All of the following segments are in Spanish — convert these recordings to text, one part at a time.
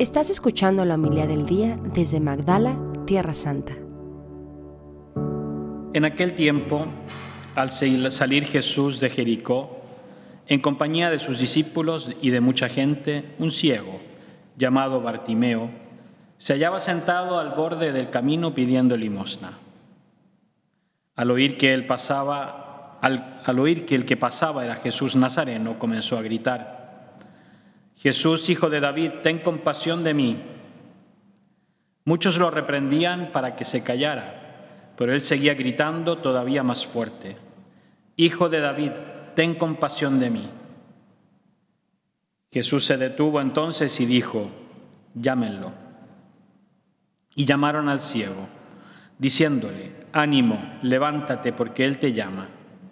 Estás escuchando la homilía del día desde Magdala, Tierra Santa. En aquel tiempo, al salir Jesús de Jericó, en compañía de sus discípulos y de mucha gente, un ciego, llamado Bartimeo, se hallaba sentado al borde del camino pidiendo limosna. Al oír que el que pasaba era Jesús Nazareno, comenzó a gritar: «Jesús, hijo de David, ten compasión de mí». Muchos lo reprendían para que se callara, pero él seguía gritando todavía más fuerte: «Hijo de David, ten compasión de mí». Jesús se detuvo entonces y dijo: «Llámenlo». Y llamaron al ciego, diciéndole: «Ánimo, levántate, porque él te llama».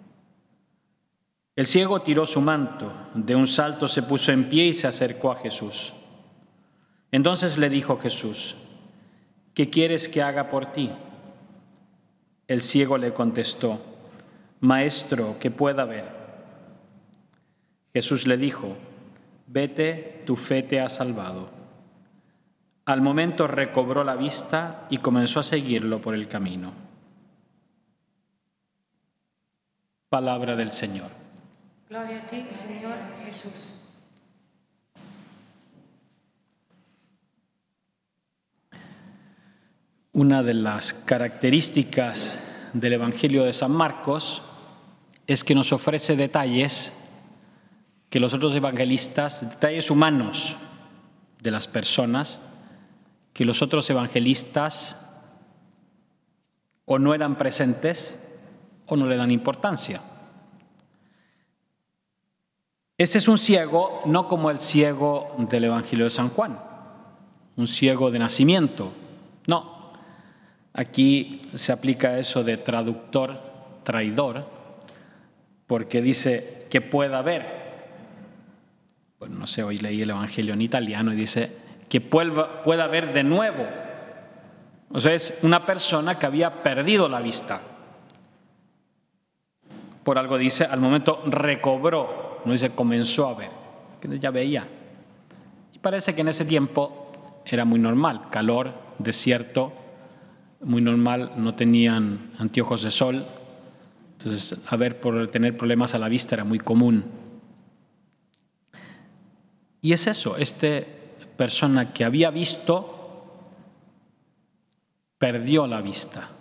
El ciego tiró su manto, de un salto se puso en pie y se acercó a Jesús. Entonces le dijo Jesús: «¿Qué quieres que haga por ti?». El ciego le contestó: «Maestro, que pueda ver». Jesús le dijo: «Vete, tu fe te ha salvado». Al momento recobró la vista y comenzó a seguirlo por el camino. Palabra del Señor. Gloria a ti, Señor Jesús. Una de las características del Evangelio de San Marcos es que nos ofrece detalles que los otros evangelistas, detalles humanos de las personas, que los otros evangelistas o no eran presentes o no le dan importancia. Este es un ciego no como el ciego del Evangelio de San Juan, un ciego de nacimiento. No, aquí se aplica eso de traductor, traidor, porque dice que pueda ver. Bueno, no sé, hoy leí el Evangelio en italiano y dice que pueda ver de nuevo. O sea, es una persona que había perdido la vista. Por algo dice, al momento recobró. No dice comenzó a ver, que ya veía. Y parece que en ese tiempo era muy normal, calor, desierto, muy normal, no tenían anteojos de sol. Entonces, por tener problemas a la vista era muy común. Y es eso, esta persona que había visto, perdió la vista.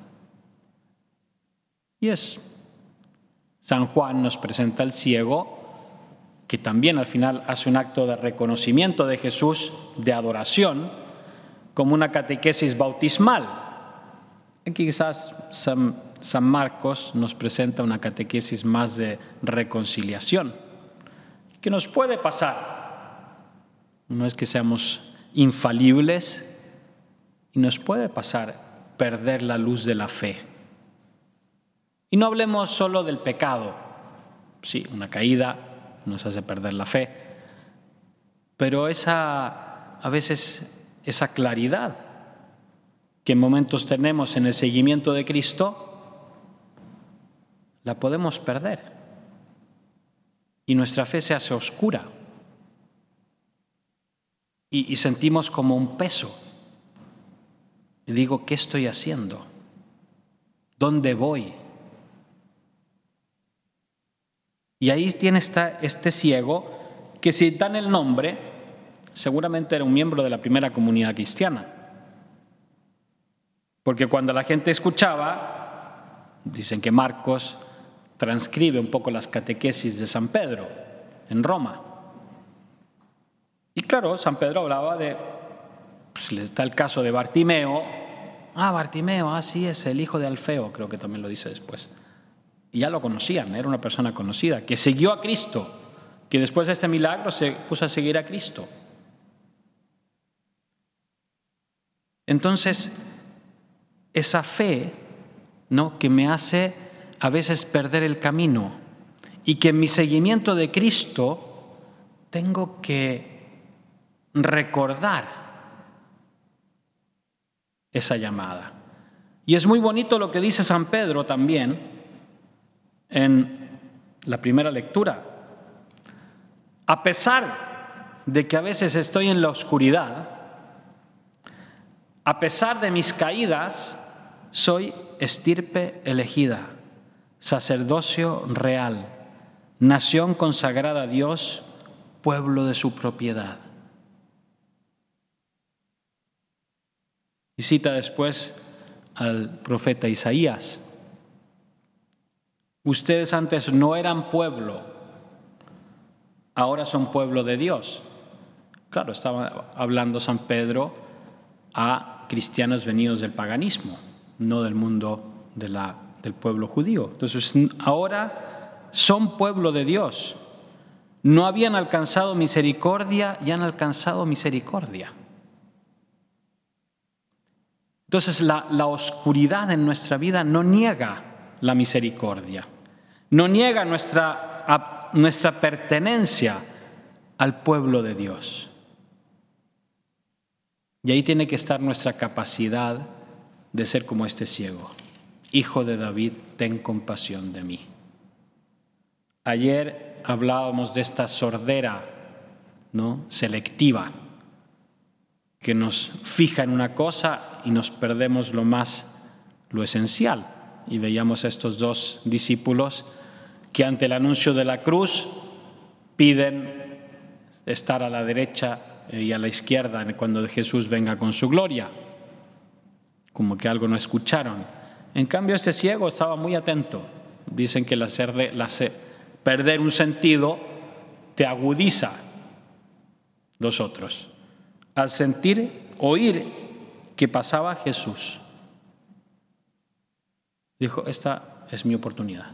Y San Juan nos presenta al ciego, que también al final hace un acto de reconocimiento de Jesús, de adoración, como una catequesis bautismal. Aquí quizás San Marcos nos presenta una catequesis más de reconciliación, que nos puede pasar. No es que seamos infalibles, y nos puede pasar perder la luz de la fe. Y no hablemos solo del pecado. Sí, una caída nos hace perder la fe, pero a veces esa claridad que en momentos tenemos en el seguimiento de Cristo, la podemos perder y nuestra fe se hace oscura y sentimos como un peso. Y digo, ¿qué estoy haciendo? ¿Dónde voy? Y ahí tiene este ciego que, si dan el nombre, seguramente era un miembro de la primera comunidad cristiana. Porque cuando la gente escuchaba, dicen que Marcos transcribe un poco las catequesis de San Pedro en Roma. Y claro, San Pedro hablaba está el caso de Bartimeo. Bartimeo, sí, es el hijo de Alfeo, creo que también lo dice después. Y ya lo conocían, era una persona conocida, que siguió a Cristo, que después de este milagro se puso a seguir a Cristo. Entonces, esa fe, ¿no?, que me hace a veces perder el camino y que en mi seguimiento de Cristo tengo que recordar esa llamada. Y es muy bonito lo que dice San Pedro también en la primera lectura. A pesar de que a veces estoy en la oscuridad, A pesar de mis caídas, soy estirpe elegida, sacerdocio real, nación consagrada a Dios, pueblo de su propiedad. Y cita después al profeta Isaías. Ustedes antes no eran pueblo, ahora son pueblo de Dios. Claro, estaba hablando San Pedro a cristianos venidos del paganismo, no del mundo del pueblo judío. Entonces, ahora son pueblo de Dios. No habían alcanzado misericordia y han alcanzado misericordia. Entonces, la oscuridad en nuestra vida no niega la misericordia, no niega nuestra pertenencia al pueblo de Dios. Y ahí tiene que estar nuestra capacidad de ser como este ciego. Hijo de David, ten compasión de mí. Ayer hablábamos de esta sordera, ¿no?, selectiva, que nos fija en una cosa y nos perdemos lo esencial. Y veíamos a estos dos discípulos que ante el anuncio de la cruz piden estar a la derecha y a la izquierda cuando Jesús venga con su gloria, como que algo no escucharon. En cambio, este ciego estaba muy atento. Dicen que perder un sentido te agudiza los otros. Al oír que pasaba Jesús, dijo, esta es mi oportunidad.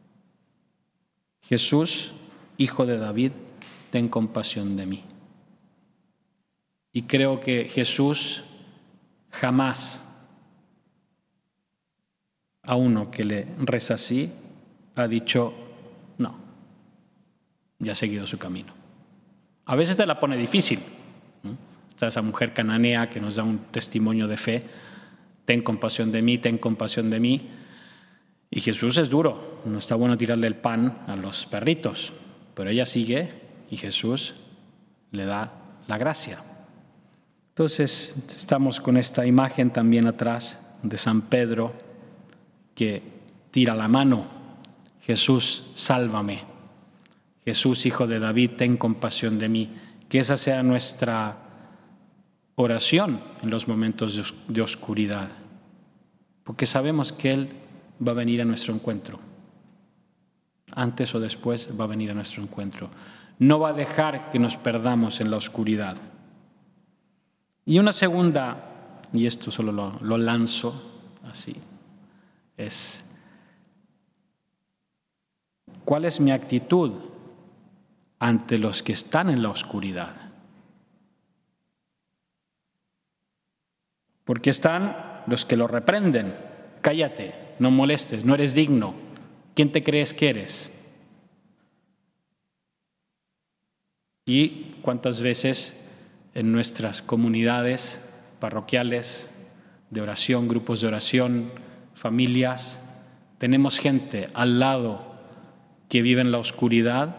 Jesús, Hijo de David, ten compasión de mí. Y creo que Jesús jamás a uno que le reza así ha dicho, no, ya ha seguido su camino. A veces te la pone difícil, ¿no? Está esa mujer cananea que nos da un testimonio de fe, ten compasión de mí, ten compasión de mí. Y Jesús es duro, no está bueno tirarle el pan a los perritos, pero ella sigue y Jesús le da la gracia. Entonces estamos con esta imagen también atrás de San Pedro que tira la mano, Jesús, sálvame. Jesús, Hijo de David, ten compasión de mí. Que esa sea nuestra oración en los momentos de oscuridad, porque sabemos que Él va a venir a nuestro encuentro. Antes o después va a venir a nuestro encuentro. No va a dejar que nos perdamos en la oscuridad. Y una segunda, y esto solo lo lanzo así, es ¿cuál es mi actitud ante los que están en la oscuridad? Porque están los que lo reprenden. Cállate, no molestes, no eres digno. ¿Quién te crees que eres? Y cuántas veces en nuestras comunidades parroquiales de oración, grupos de oración, familias, tenemos gente al lado que vive en la oscuridad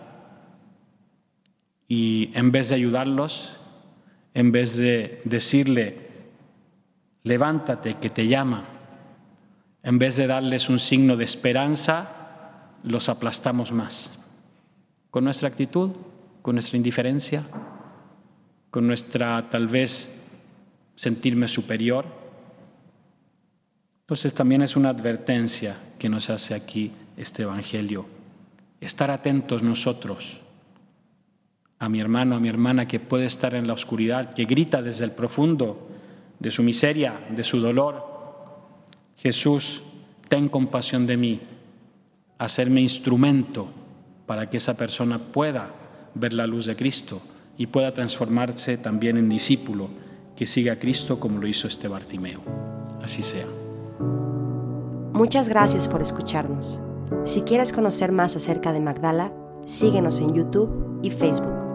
y en vez de ayudarlos, en vez de decirle, levántate que te llama, en vez de darles un signo de esperanza, los aplastamos más. Con nuestra actitud, con nuestra indiferencia, con nuestra tal vez sentirme superior. Entonces también es una advertencia que nos hace aquí este Evangelio. Estar atentos nosotros a mi hermano, a mi hermana que puede estar en la oscuridad, que grita desde el profundo de su miseria, de su dolor. Jesús, ten compasión de mí, hacerme instrumento para que esa persona pueda ver la luz de Cristo y pueda transformarse también en discípulo que siga a Cristo como lo hizo este Bartimeo. Así sea. Muchas gracias por escucharnos. Si quieres conocer más acerca de Magdala, síguenos en YouTube y Facebook.